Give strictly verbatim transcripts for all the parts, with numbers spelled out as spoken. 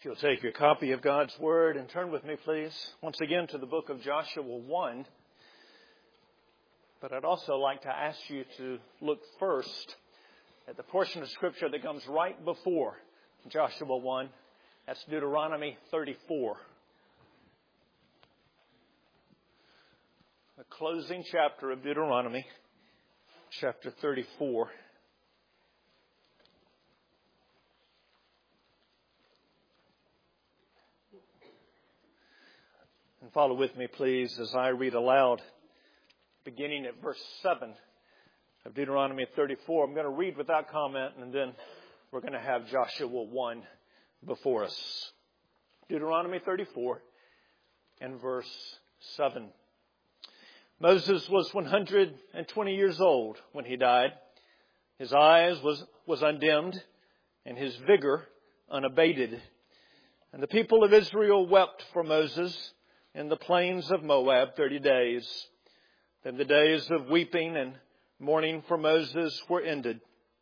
If you'll take your copy of God's Word and turn with me, please, once again to the book of Joshua one. But I'd also like to ask you to look first at the portion of Scripture that comes right before Joshua one. That's Deuteronomy thirty-four. The closing chapter of Deuteronomy, chapter thirty-four. And follow with me, please, as I read aloud, beginning at verse seven of Deuteronomy thirty-four. I'm going to read without comment, and then we're going to have Joshua one before us. Deuteronomy thirty-four and verse seven. Moses was one hundred twenty years old when he died. His eyes was, was undimmed, and his vigor unabated. And the people of Israel wept for Moses in the plains of Moab thirty days. Then the days of weeping and mourning for Moses were ended.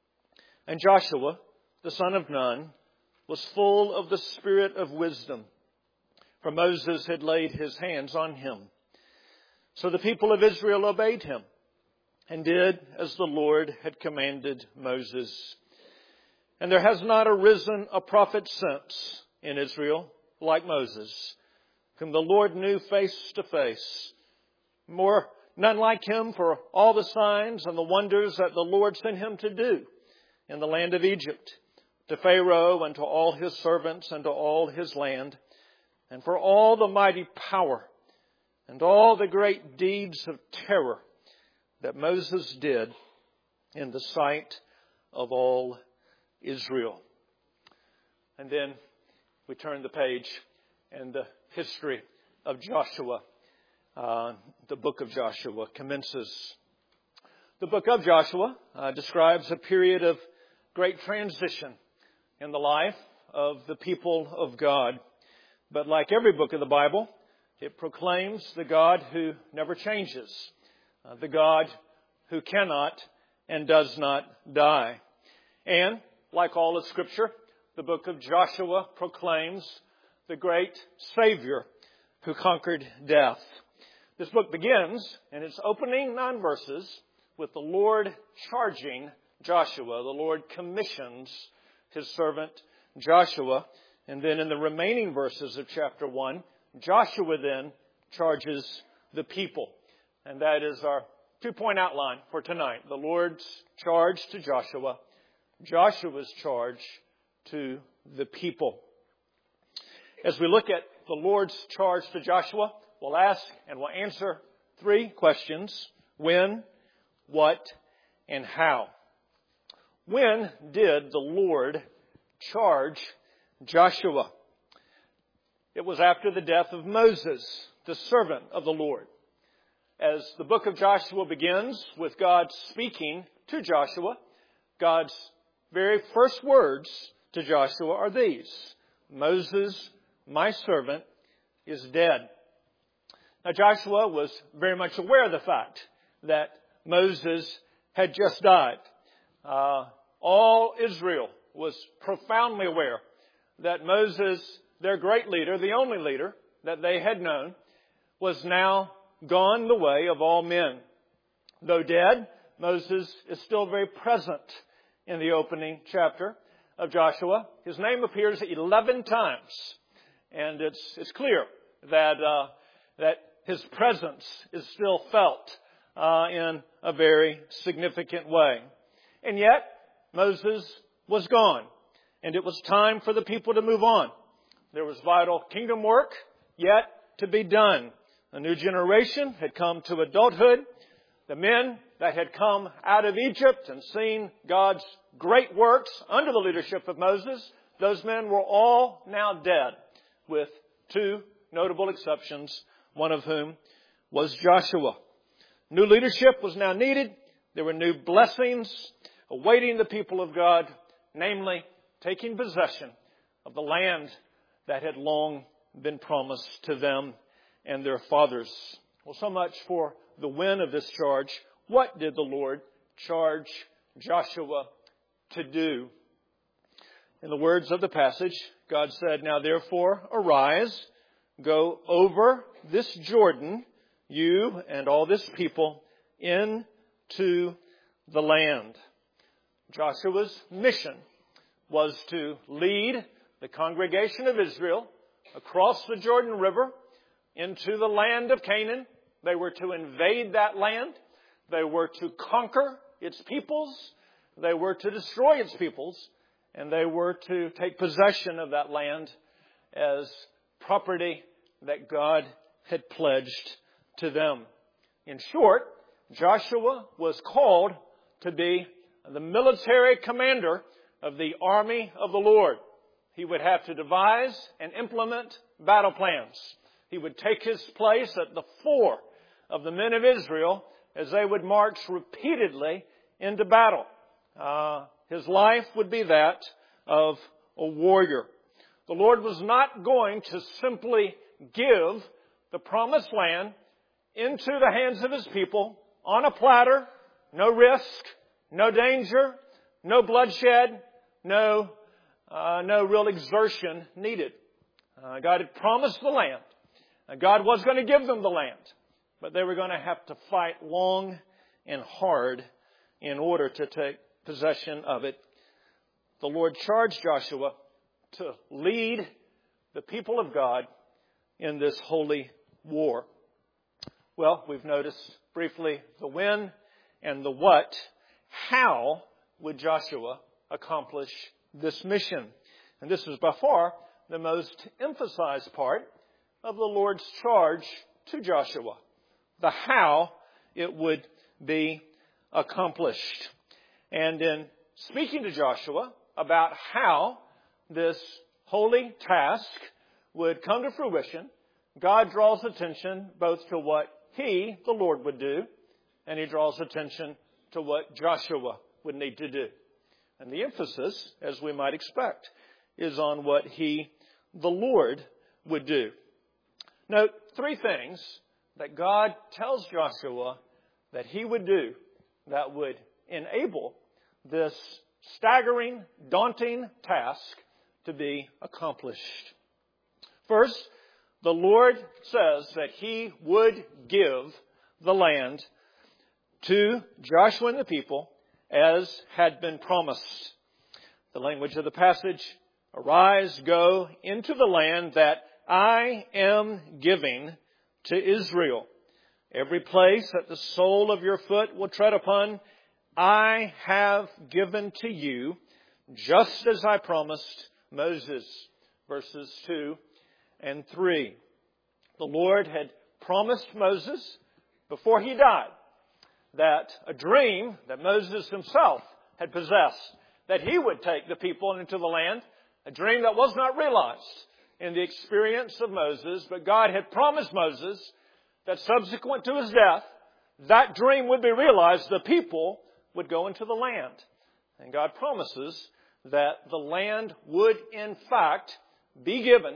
And Joshua, the son of Nun, was full of the spirit of wisdom, for Moses had laid his hands on him. So the people of Israel obeyed him and did as the Lord had commanded Moses. And there has not arisen a prophet since in Israel like Moses, whom the Lord knew face to face. More, none like him for all the signs and the wonders that the Lord sent him to do in the land of Egypt, to Pharaoh and to all his servants and to all his land, and for all the mighty power and all the great deeds of terror that Moses did in the sight of all Israel. And then we turn the page and the history of Joshua, uh, the book of Joshua commences. The book of Joshua uh, describes a period of great transition in the life of the people of God. But like every book of the Bible, it proclaims the God who never changes, uh, the God who cannot and does not die. And like all of Scripture, the book of Joshua proclaims the great Savior who conquered death. This book begins in its opening nine verses with the Lord charging Joshua. The Lord commissions his servant Joshua. And then in the remaining verses of chapter one, Joshua then charges the people. And that is our two-point outline for tonight. The Lord's charge to Joshua, Joshua's charge to the people. As we look at the Lord's charge to Joshua, we'll ask and we'll answer three questions. When, what, and how. When did the Lord charge Joshua? It was after the death of Moses, the servant of the Lord. As the book of Joshua begins with God speaking to Joshua, God's very first words to Joshua are these: Moses, my servant, is dead. Now Joshua was very much aware of the fact that Moses had just died. Uh, all Israel was profoundly aware that Moses, their great leader, the only leader that they had known, was now gone the way of all men. Though dead, Moses is still very present in the opening chapter of Joshua. His name appears eleven times. And it's it's clear that uh, that his presence is still felt uh, in a very significant way. And yet, Moses was gone, and it was time for the people to move on. There was vital kingdom work yet to be done. A new generation had come to adulthood. The men that had come out of Egypt and seen God's great works under the leadership of Moses, those men were all now dead, with two notable exceptions, one of whom was Joshua. New leadership was now needed. There were new blessings awaiting the people of God, namely taking possession of the land that had long been promised to them and their fathers. Well, so much for the when of this charge. What did the Lord charge Joshua to do? In the words of the passage, God said, "Now therefore arise, go over this Jordan, you and all this people, into the land." Joshua's mission was to lead the congregation of Israel across the Jordan River into the land of Canaan. They were to invade that land. They were to conquer its peoples. They were to destroy its peoples. And they were to take possession of that land as property that God had pledged to them. In short, Joshua was called to be the military commander of the army of the Lord. He would have to devise and implement battle plans. He would take his place at the fore of the men of Israel as they would march repeatedly into battle. Uh, his life would be that of a warrior. The Lord was not going to simply give the promised land into the hands of His people on a platter, no risk, no danger, no bloodshed, no uh, no real exertion needed. Uh, God had promised the land. Uh, God was going to give them the land, but they were going to have to fight long and hard in order to take possession of it. The Lord charged Joshua to lead the people of God in this holy war. Well, we've noticed briefly the when and the what. How would Joshua accomplish this mission? And this is by far the most emphasized part of the Lord's charge to Joshua. The how it would be accomplished. And in speaking to Joshua about how this holy task would come to fruition, God draws attention both to what He, the Lord, would do, and He draws attention to what Joshua would need to do. And the emphasis, as we might expect, is on what He, the Lord, would do. Note three things that God tells Joshua that He would do that would enable this staggering, daunting task to be accomplished. First, the Lord says that He would give the land to Joshua and the people as had been promised. The language of the passage, "Arise, go into the land that I am giving to Israel. Every place that the sole of your foot will tread upon, I have given to you, just as I promised Moses." Verses two and three. The Lord had promised Moses before he died that a dream that Moses himself had possessed, that he would take the people into the land, a dream that was not realized in the experience of Moses, but God had promised Moses that subsequent to his death, that dream would be realized, the people would go into the land. And God promises that the land would in fact be given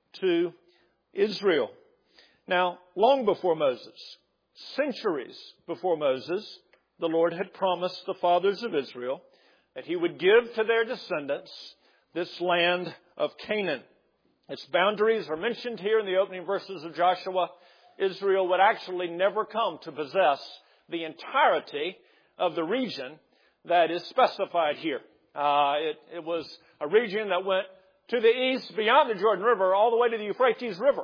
to Israel. Now, long before Moses, centuries before Moses, the Lord had promised the fathers of Israel that He would give to their descendants this land of Canaan. Its boundaries are mentioned here in the opening verses of Joshua. Israel would actually never come to possess the entirety of the region that is specified here. Uh, it, it was a region that went to the east beyond the Jordan River all the way to the Euphrates River.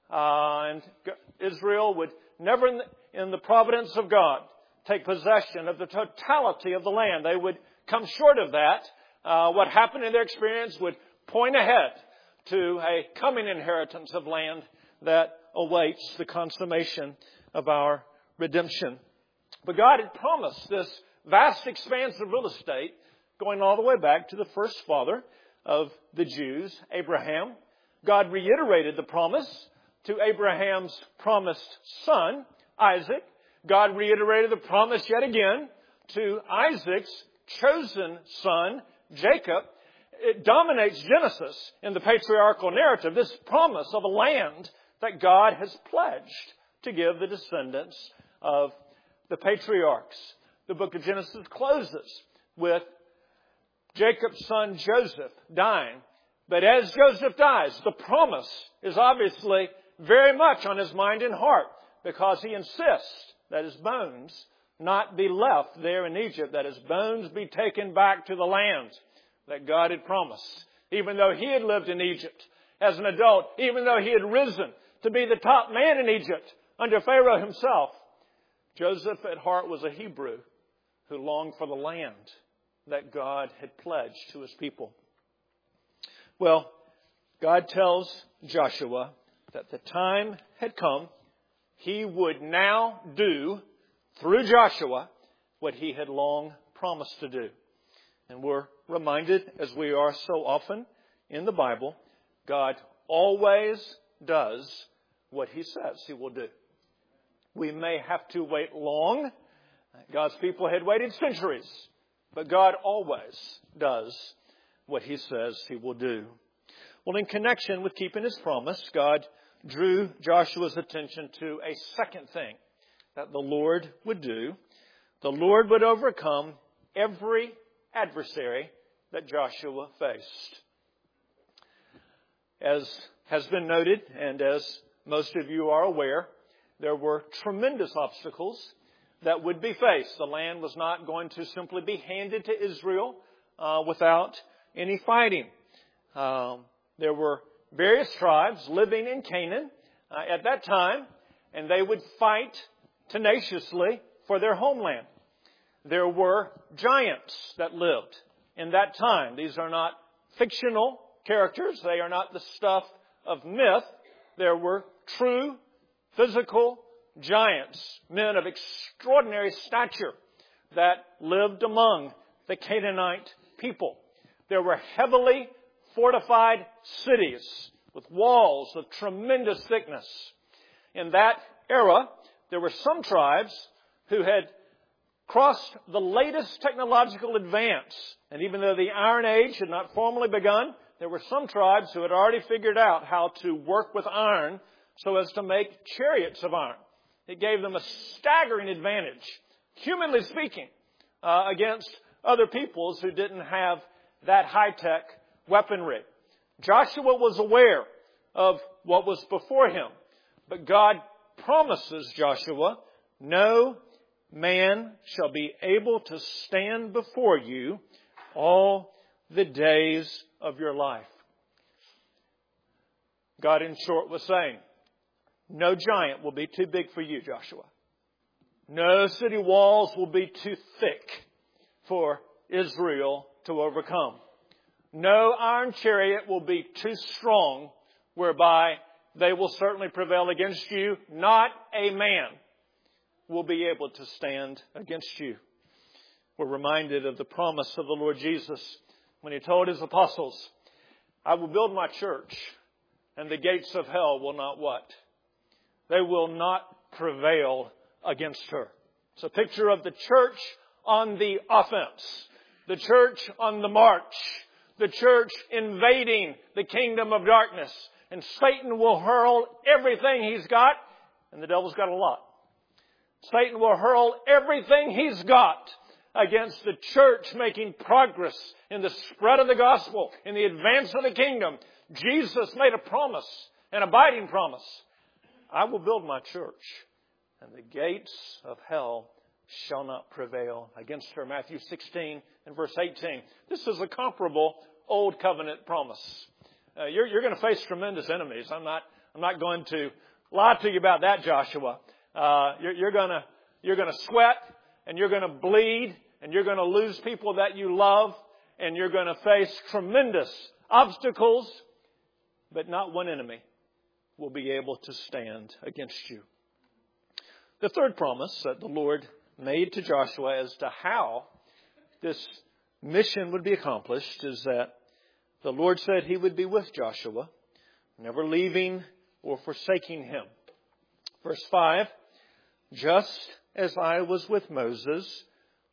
Uh, and Israel would never, in the, in the providence of God, take possession of the totality of the land. They would come short of that. Uh, what happened in their experience would point ahead to a coming inheritance of land that awaits the consummation of our redemption. But God had promised this vast expanse of real estate going all the way back to the first father of the Jews, Abraham. God reiterated the promise to Abraham's promised son, Isaac. God reiterated the promise yet again to Isaac's chosen son, Jacob. It dominates Genesis in the patriarchal narrative, this promise of a land that God has pledged to give the descendants of the patriarchs. The book of Genesis closes with Jacob's son Joseph dying. But as Joseph dies, the promise is obviously very much on his mind and heart, because he insists that his bones not be left there in Egypt, that his bones be taken back to the land that God had promised. Even though he had lived in Egypt as an adult, even though he had risen to be the top man in Egypt under Pharaoh himself, Joseph at heart was a Hebrew who longed for the land that God had pledged to his people. Well, God tells Joshua that the time had come. He would now do, through Joshua, what he had long promised to do. And we're reminded, as we are so often in the Bible, God always does what he says he will do. We may have to wait long. God's people had waited centuries. But God always does what he says he will do. Well, in connection with keeping his promise, God drew Joshua's attention to a second thing that the Lord would do. The Lord would overcome every adversary that Joshua faced. As has been noted, and as most of you are aware, there were tremendous obstacles that would be faced. The land was not going to simply be handed to Israel uh, without any fighting. Um, there were various tribes living in Canaan uh, at that time, and they would fight tenaciously for their homeland. There were giants that lived in that time. These are not fictional characters. They are not the stuff of myth. There were true physical giants, men of extraordinary stature that lived among the Canaanite people. There were heavily fortified cities with walls of tremendous thickness. In that era, there were some tribes who had crossed the latest technological advance. And even though the Iron Age had not formally begun, there were some tribes who had already figured out how to work with iron so as to make chariots of iron. It gave them a staggering advantage, humanly speaking, uh, against other peoples who didn't have that high-tech weaponry. Joshua was aware of what was before him, but God promises Joshua, no man shall be able to stand before you all the days of your life. God, in short, was saying, no giant will be too big for you, Joshua. No city walls will be too thick for Israel to overcome. No iron chariot will be too strong whereby they will certainly prevail against you. Not a man will be able to stand against you. We're reminded of the promise of the Lord Jesus when he told his apostles, I will build my church and the gates of hell will not what? They will not prevail against her. It's a picture of the church on the offense, the church on the march, the church invading the kingdom of darkness. And Satan will hurl everything he's got, and the devil's got a lot. Satan will hurl everything he's got against the church making progress in the spread of the gospel, in the advance of the kingdom. Jesus made a promise, an abiding promise. I will build my church, and the gates of hell shall not prevail against her. Matthew sixteen and verse eighteen. This is a comparable Old Covenant promise. Uh, you're, you're going to face tremendous enemies. I'm not. I'm not going to lie to you about that, Joshua. Uh, you're, you're going to. You're going to sweat, and you're going to bleed, and you're going to lose people that you love, and you're going to face tremendous obstacles, but not one enemy will be able to stand against you. The third promise that the Lord made to Joshua as to how this mission would be accomplished is that the Lord said he would be with Joshua, never leaving or forsaking him. Verse five, just as I was with Moses,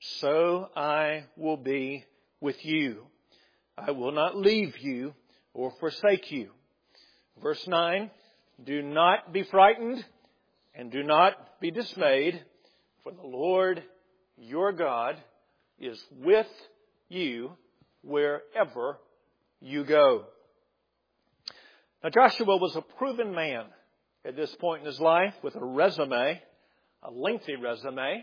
so I will be with you. I will not leave you or forsake you. Verse nine, do not be frightened and do not be dismayed, for the Lord your God is with you wherever you go. Now Joshua was a proven man at this point in his life with a resume, a lengthy resume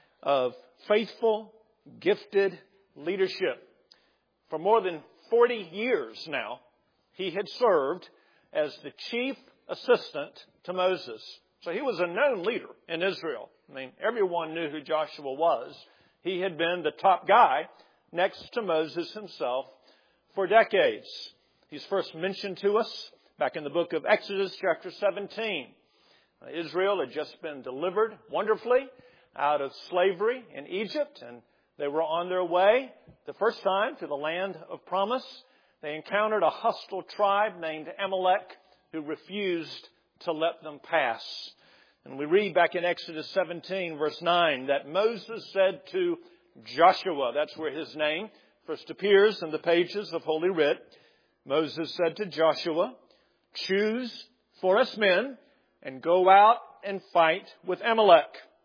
of faithful, gifted leadership. For more than forty years now, he had served as the chief assistant to Moses. So he was a known leader in Israel. I mean, everyone knew who Joshua was. He had been the top guy next to Moses himself for decades. He's first mentioned to us back in the book of Exodus chapter seventeen. Israel had just been delivered wonderfully out of slavery in Egypt, and they were on their way the first time to the land of promise. They encountered a hostile tribe named Amalek who refused to let them pass. And we read back in Exodus seventeen, verse nine, that Moses said to Joshua, that's where his name first appears in the pages of Holy Writ. Moses said to Joshua, "Choose for us men and go out and fight with Amalek.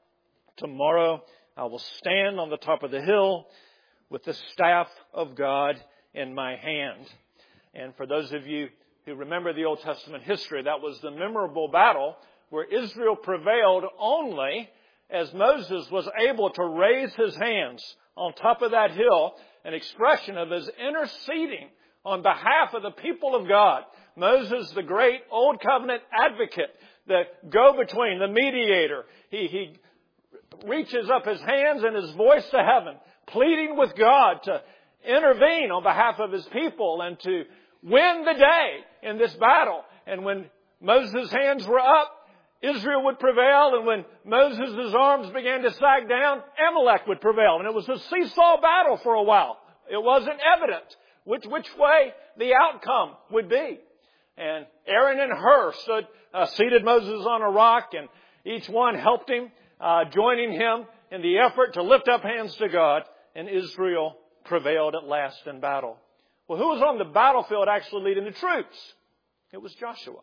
Tomorrow I will stand on the top of the hill with the staff of God in my hand." And for those of you who remember the Old Testament history, that was the memorable battle where Israel prevailed only as Moses was able to raise his hands on top of that hill, an expression of his interceding on behalf of the people of God. Moses, the great Old Covenant advocate, the go-between, the mediator, he, he reaches up his hands and his voice to heaven, pleading with God to intervene on behalf of his people and to win the day in this battle. And when Moses' hands were up, Israel would prevail, and when Moses' arms began to sag down, Amalek would prevail. And it was a seesaw battle for a while. It wasn't evident which, which way the outcome would be. And Aaron and Hur stood, uh, seated Moses on a rock, and each one helped him, uh, joining him in the effort to lift up hands to God, and Israel prevailed at last in battle. Well, who was on the battlefield actually leading the troops? It was Joshua.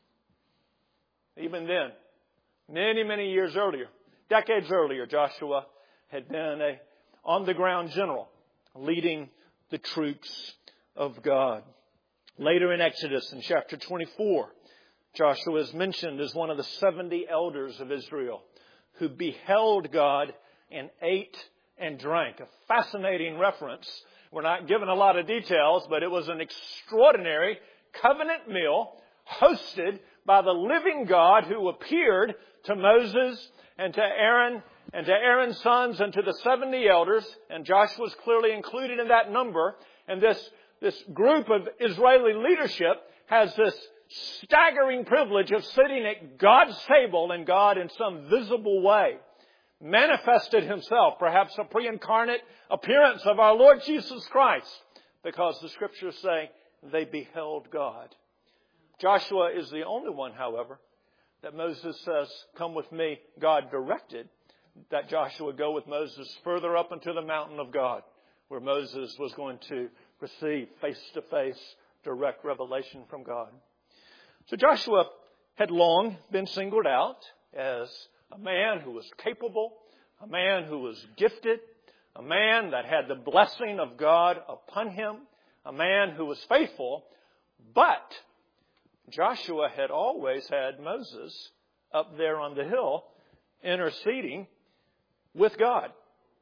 Even then, many, many years earlier, decades earlier, Joshua had been a on-the-ground general leading the troops of God. Later in Exodus, in chapter twenty-four, Joshua is mentioned as one of the seventy elders of Israel who beheld God and ate and drank. A fascinating reference. We're not given a lot of details, but it was an extraordinary covenant meal hosted by the living God who appeared to Moses and to Aaron and to Aaron's sons and to the seventy elders. And Joshua was clearly included in that number. And this, this group of Israeli leadership has this staggering privilege of sitting at God's table, and God in some visible way manifested himself, perhaps a pre-incarnate appearance of our Lord Jesus Christ, because the Scriptures say they beheld God. Joshua is the only one, however, that Moses says, "Come with me." God directed that Joshua go with Moses further up into the mountain of God, where Moses was going to receive face-to-face direct revelation from God. So Joshua had long been singled out as a man who was capable, a man who was gifted, a man that had the blessing of God upon him, a man who was faithful, but Joshua had always had Moses up there on the hill interceding with God.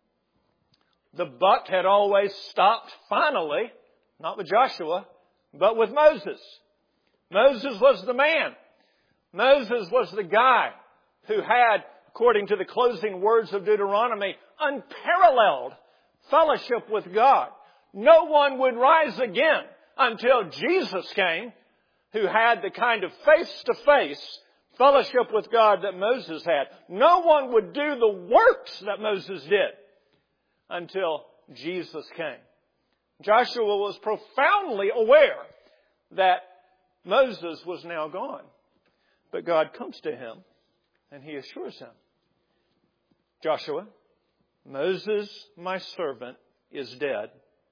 The buck had always stopped finally, not with Joshua, but with Moses. Moses was the man. Moses was the guy who had, according to the closing words of Deuteronomy, unparalleled fellowship with God. No one would rise again until Jesus came, who had the kind of face-to-face fellowship with God that Moses had. No one would do the works that Moses did until Jesus came. Joshua was profoundly aware that Moses was now gone. But God comes to him and he assures him, "Joshua, Moses, my servant, is dead,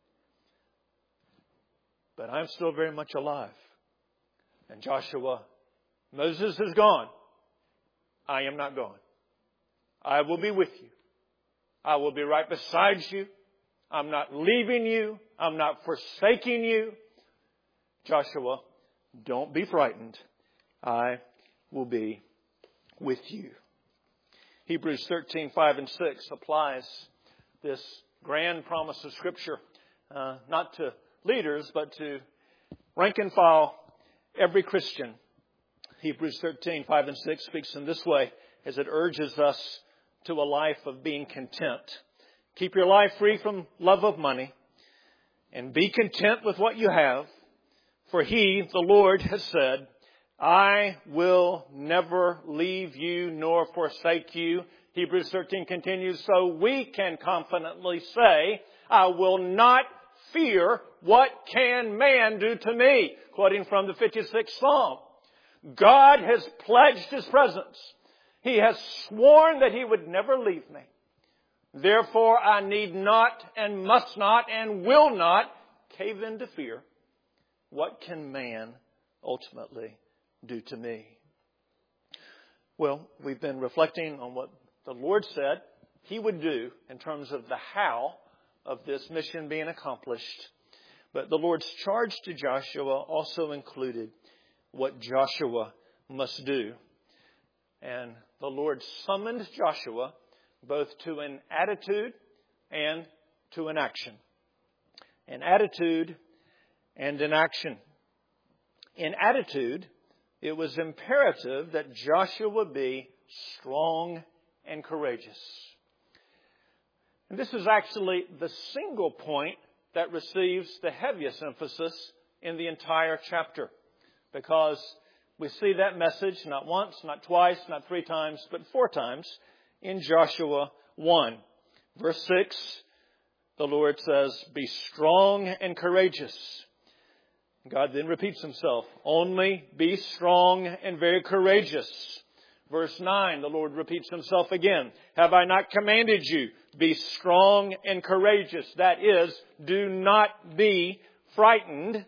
but I'm still very much alive. And Joshua, Moses is gone. I am not gone. I will be with you. I will be right beside you. I'm not leaving you. I'm not forsaking you. Joshua, don't be frightened. I will be with you. Hebrews thirteen, five and six applies this grand promise of Scripture, uh, not to leaders, but to rank and file every Christian. Hebrews thirteen, five and six speaks in this way as it urges us to a life of being content. Keep your life free from love of money and be content with what you have. For He, the Lord, has said, I will never leave you nor forsake you. Hebrews thirteen continues, so we can confidently say, I will not fear what can man do to me. Quoting from the fifty-sixth Psalm. God has pledged His presence. He has sworn that He would never leave me. Therefore, I need not and must not and will not cave into fear. What can man ultimately do to me? Well, we've been reflecting on what the Lord said He would do in terms of the how of this mission being accomplished. But the Lord's charge to Joshua also included what Joshua must do. And the Lord summoned Joshua both to an attitude and to an action. An attitude and an action. In attitude, it was imperative that Joshua be strong and courageous. And this is actually the single point that receives the heaviest emphasis in the entire chapter. Because we see that message not once, not twice, not three times, but four times in Joshua one. Verse six, the Lord says, be strong and courageous. God then repeats Himself, only be strong and very courageous. Verse nine, the Lord repeats Himself again. Have I not commanded you? Be strong and courageous. That is, do not be frightened.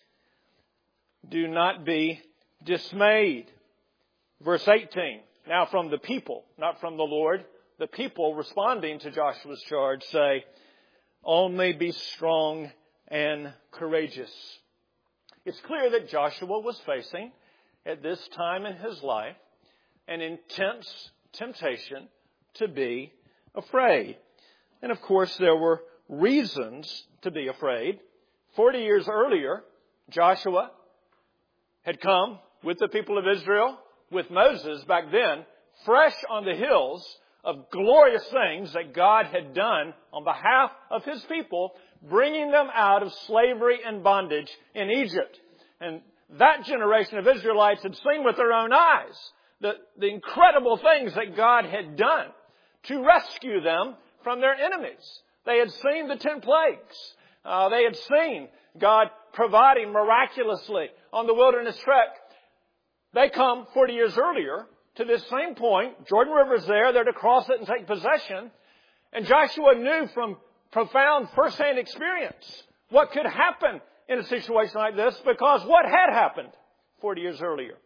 Do not be dismayed. Verse eighteen, now from the people, not from the Lord, the people responding to Joshua's charge say, only be strong and courageous. It's clear that Joshua was facing, at this time in his life, an intense temptation to be afraid. And of course, there were reasons to be afraid. Forty years earlier, Joshua had come with the people of Israel, with Moses back then, fresh on the hills of glorious things that God had done on behalf of His people, bringing them out of slavery and bondage in Egypt. And that generation of Israelites had seen with their own eyes the, the incredible things that God had done to rescue them from their enemies. They had seen the ten plagues. Uh, they had seen God providing miraculously on the wilderness trek. They come forty years earlier to this same point. Jordan River's there. They're to cross it and take possession. And Joshua knew from profound first-hand experience what could happen in a situation like this, because what had happened forty years earlier?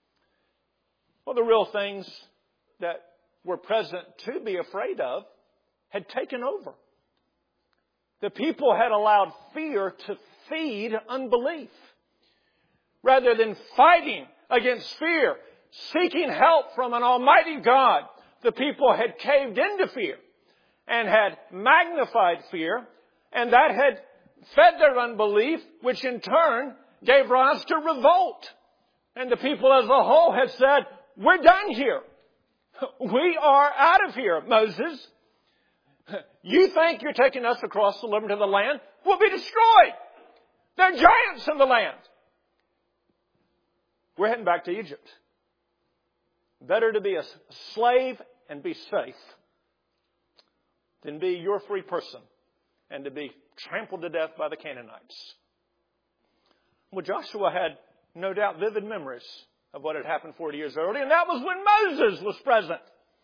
Well, the real things that were present to be afraid of had taken over. The people had allowed fear to feed unbelief. Rather than fighting against fear, seeking help from an almighty God, the people had caved into fear and had magnified fear, and that had fed their unbelief, which in turn gave rise to revolt. And the people as a whole had said, we're done here. We are out of here, Moses. You think you're taking us across the river to the land? We'll be destroyed. There are giants in the land. We're heading back to Egypt. Better to be a slave and be safe than be your free person and to be trampled to death by the Canaanites. Well, Joshua had no doubt vivid memories of what had happened forty years earlier, and that was when Moses was present.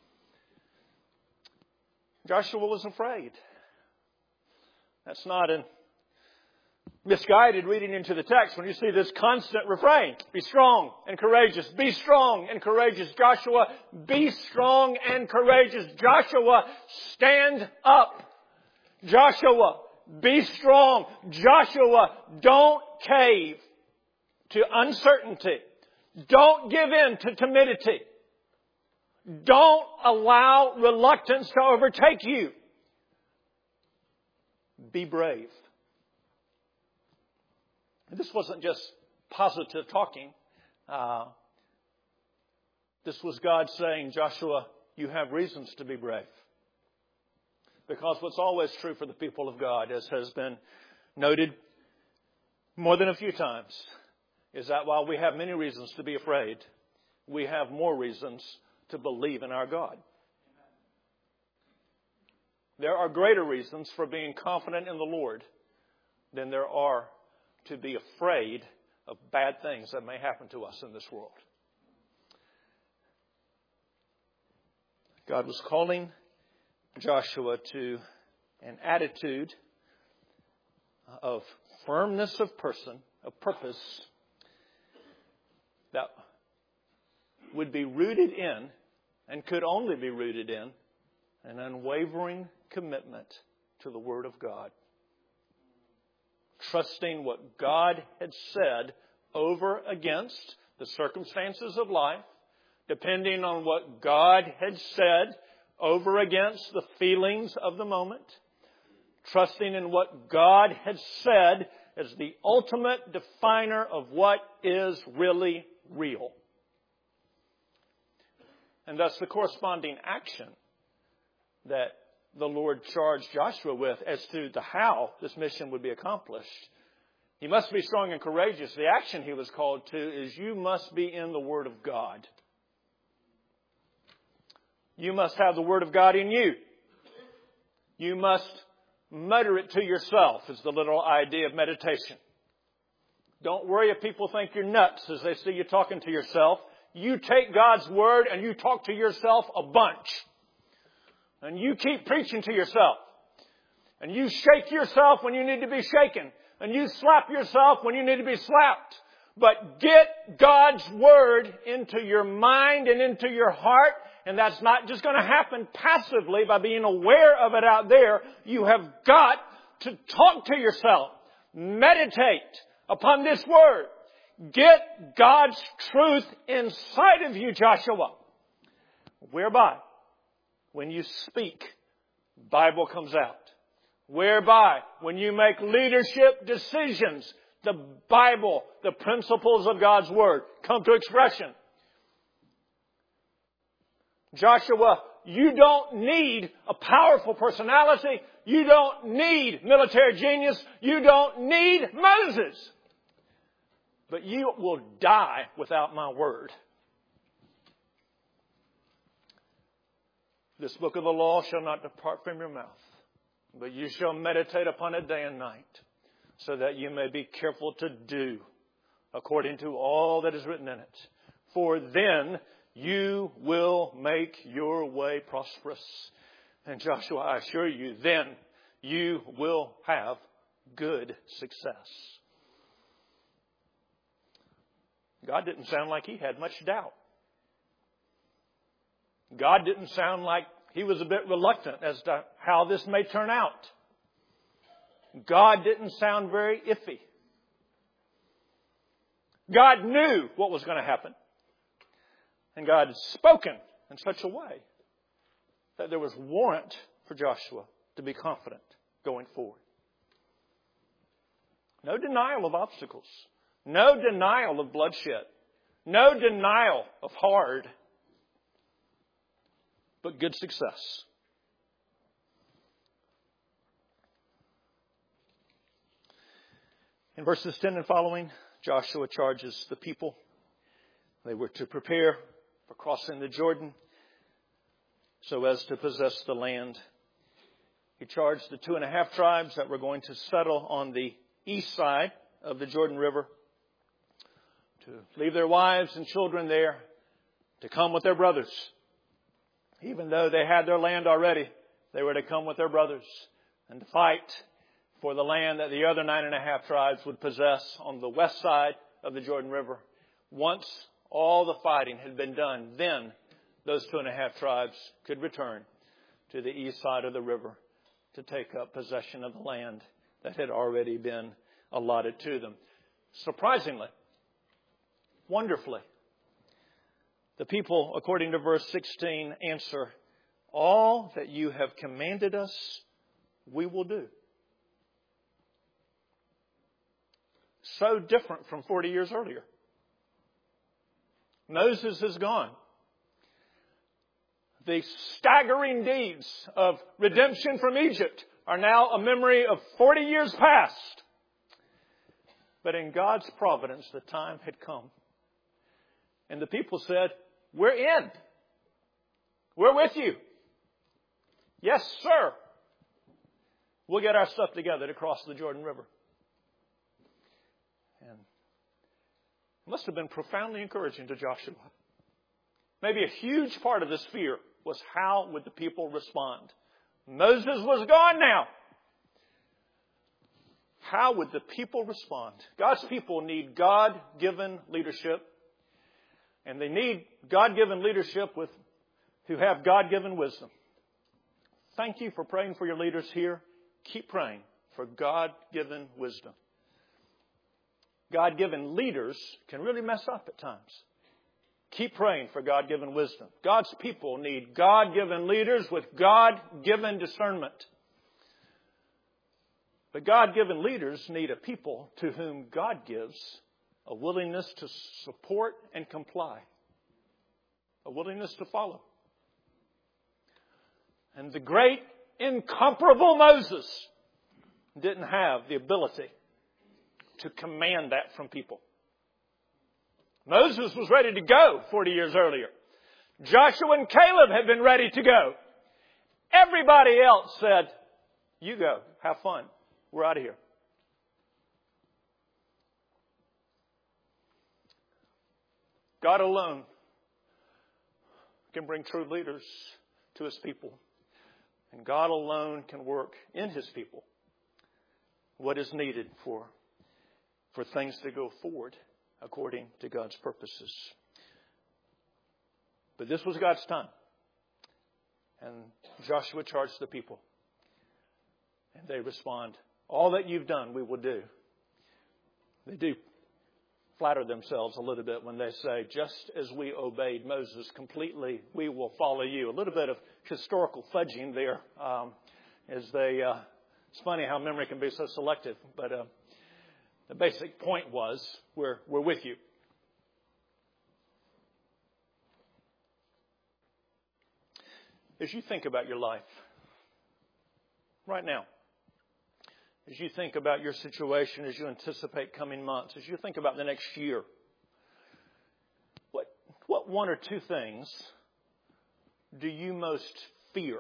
Joshua was afraid. That's not a misguided reading into the text when you see this constant refrain. Be strong and courageous. Be strong and courageous. Joshua, be strong and courageous. Joshua, stand up. Joshua, Be strong. Joshua, don't cave to uncertainty. Don't give in to timidity. Don't allow reluctance to overtake you. Be brave. And this wasn't just positive talking. Uh, this was God saying, Joshua, you have reasons to be brave. Because what's always true for the people of God, as has been noted more than a few times, is that while we have many reasons to be afraid, we have more reasons to believe in our God. There are greater reasons for being confident in the Lord than there are to be afraid of bad things that may happen to us in this world. God was calling Joshua to an attitude of firmness of person, of purpose, that would be rooted in, and could only be rooted in, an unwavering commitment to the Word of God. Trusting what God had said over against the circumstances of life, depending on what God had said over against the feelings of the moment, trusting in what God had said as the ultimate definer of what is really real. And thus the corresponding action that the Lord charged Joshua with as to the how this mission would be accomplished. He must be strong and courageous. The action he was called to is you must be in the Word of God. You must have the Word of God in you. You must mutter it to yourself, is the little idea of meditation. Don't worry if people think you're nuts as they see you talking to yourself. You take God's Word and you talk to yourself a bunch. And you keep preaching to yourself. And you shake yourself when you need to be shaken. And you slap yourself when you need to be slapped. But get God's Word into your mind and into your heart. And that's not just going to happen passively by being aware of it out there. You have got to talk to yourself. Meditate upon this Word. Get God's truth inside of you, Joshua. Whereby, when you speak, Bible comes out. Whereby, when you make leadership decisions, the Bible, the principles of God's Word come to expression. Joshua, you don't need a powerful personality. You don't need military genius. You don't need Moses. But you will die without my Word. This book of the law shall not depart from your mouth, but you shall meditate upon it day and night, so that you may be careful to do according to all that is written in it. For then you will make your way prosperous. And Joshua, I assure you, then you will have good success. God didn't sound like he had much doubt. God didn't sound like he was a bit reluctant as to how this may turn out. God didn't sound very iffy. God knew what was going to happen. And God had spoken in such a way that there was warrant for Joshua to be confident going forward. No denial of obstacles. No denial of bloodshed. No denial of hard. But good success. In verses ten and following, Joshua charges the people. They were to prepare for crossing the Jordan so as to possess the land. He charged the two and a half tribes that were going to settle on the east side of the Jordan River to leave their wives and children there, to come with their brothers. Even though they had their land already, they were to come with their brothers and to fight for the land that the other nine and a half tribes would possess on the west side of the Jordan River. Once all the fighting had been done, then those two and a half tribes could return to the east side of the river to take up possession of the land that had already been allotted to them. Surprisingly, wonderfully, the people, according to verse sixteen, answer, all that you have commanded us, we will do. So different from forty years earlier. Moses is gone. The staggering deeds of redemption from Egypt are now a memory of forty years past. But in God's providence, the time had come. And the people said, we're in. We're with you. Yes, sir. We'll get our stuff together to cross the Jordan River. And it must have been profoundly encouraging to Joshua. Maybe a huge part of this fear was how would the people respond? Moses was gone now. How would the people respond? God's people need God-given leadership. And they need God-given leadership with who have God-given wisdom. Thank you for praying for your leaders here. Keep praying for God-given wisdom. God-given leaders can really mess up at times. Keep praying for God-given wisdom. God's people need God-given leaders with God-given discernment. But God-given leaders need a people to whom God gives a willingness to support and comply. A willingness to follow. And the great, incomparable Moses didn't have the ability to command that from people. Moses was ready to go forty years earlier. Joshua and Caleb had been ready to go. Everybody else said, you go, have fun. We're out of here. God alone can bring true leaders to His people. And God alone can work in His people what is needed for, for things to go forward according to God's purposes. But this was God's time. And Joshua charged the people. And they respond, all that you've done, we will do. They do flatter themselves a little bit when they say, just as we obeyed Moses completely, we will follow you. A little bit of historical fudging there. Um, as they, uh, it's funny how memory can be so selective. But uh, the basic point was, we're, we're with you. As you think about your life, right now, as you think about your situation, as you anticipate coming months, as you think about the next year, what what one or two things do you most fear?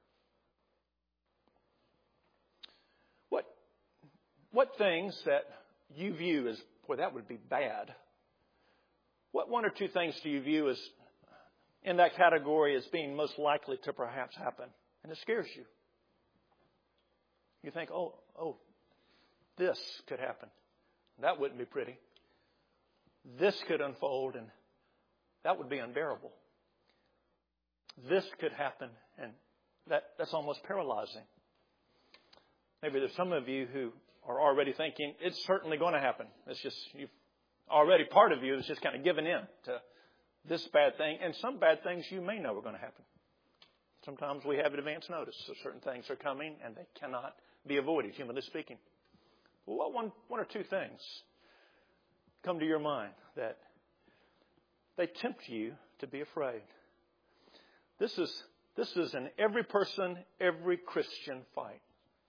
What what things that you view as, boy, that would be bad? What one or two things do you view as in that category as being most likely to perhaps happen? And it scares you. You think, oh, oh, this could happen. That wouldn't be pretty. This could unfold and that would be unbearable. This could happen and that, that's almost paralyzing. Maybe there's some of you who are already thinking, it's certainly going to happen. It's just, you've already, part of you is just kind of given in to this bad thing. And some bad things you may know are going to happen. Sometimes we have advance notice. So certain things are coming and they cannot be avoided, humanly speaking. Well, what one, one or two things come to your mind that they tempt you to be afraid? This is, this is an every person, every Christian fight.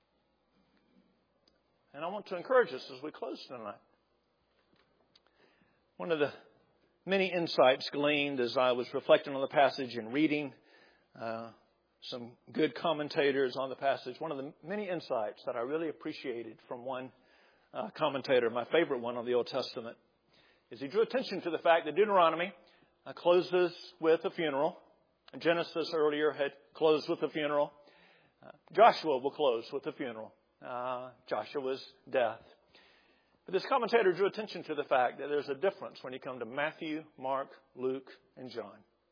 And I want to encourage us as we close tonight. One of the many insights gleaned as I was reflecting on the passage and reading uh, some good commentators on the passage. One of the many insights that I really appreciated from one uh, commentator, my favorite one on the Old Testament, is he drew attention to the fact that Deuteronomy uh, closes with a funeral. Genesis earlier had closed with a funeral. Uh, Joshua will close with a funeral. Uh, Joshua's death. But this commentator drew attention to the fact that there's a difference when you come to Matthew, Mark, Luke, and John.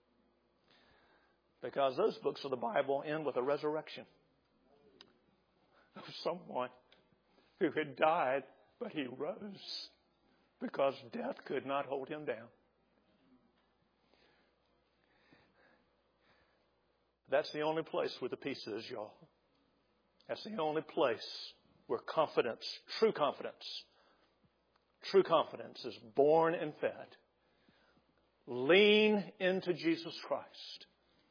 Because those books of the Bible end with a resurrection of someone who had died, but he rose because death could not hold him down. That's the only place where the peace is, y'all. That's the only place where confidence, true confidence, true confidence is born and fed. Lean into Jesus Christ.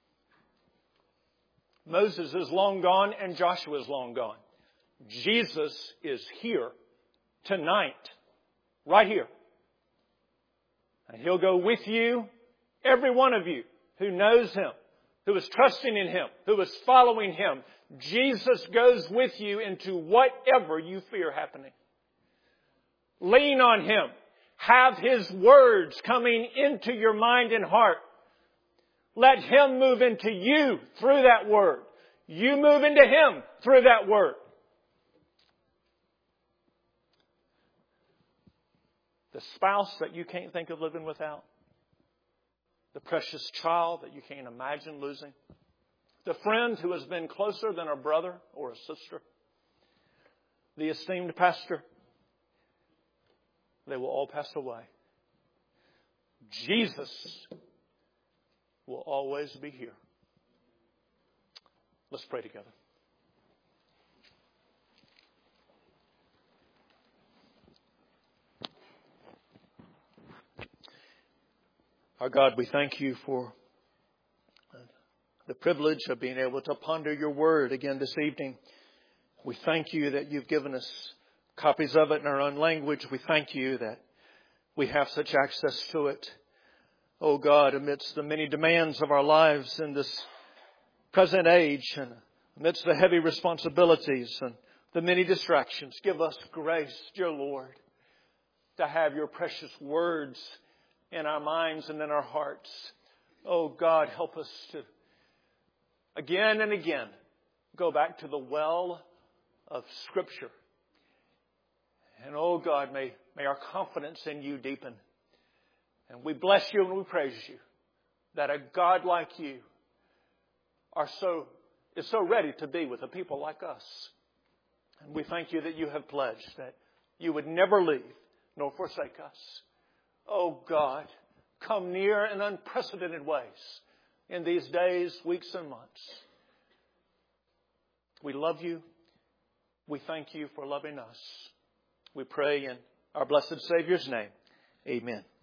Moses is long gone and Joshua is long gone. Jesus is here tonight, right here. And He'll go with you, every one of you who knows Him, who is trusting in Him, who is following Him. Jesus goes with you into whatever you fear happening. Lean on Him. Have His words coming into your mind and heart. Let Him move into you through that word. You move into Him through that word. The spouse that you can't think of living without. The precious child that you can't imagine losing. The friend who has been closer than a brother or a sister. The esteemed pastor. They will all pass away. Jesus will always be here. Let's pray together. Our God, we thank You for the privilege of being able to ponder Your Word again this evening. We thank You that You've given us copies of it in our own language. We thank You that we have such access to it. Oh God, amidst the many demands of our lives in this present age and amidst the heavy responsibilities and the many distractions, give us grace, dear Lord, to have Your precious words in our minds and in our hearts. Oh God, help us to again and again go back to the well of Scripture. And oh God, may, may our confidence in You deepen. And we bless You and we praise You that a God like You are so, is so ready to be with a people like us. And we thank You that You have pledged that You would never leave nor forsake us. Oh God, come near in unprecedented ways in these days, weeks, and months. We love You. We thank You for loving us. We pray in our blessed Savior's name. Amen.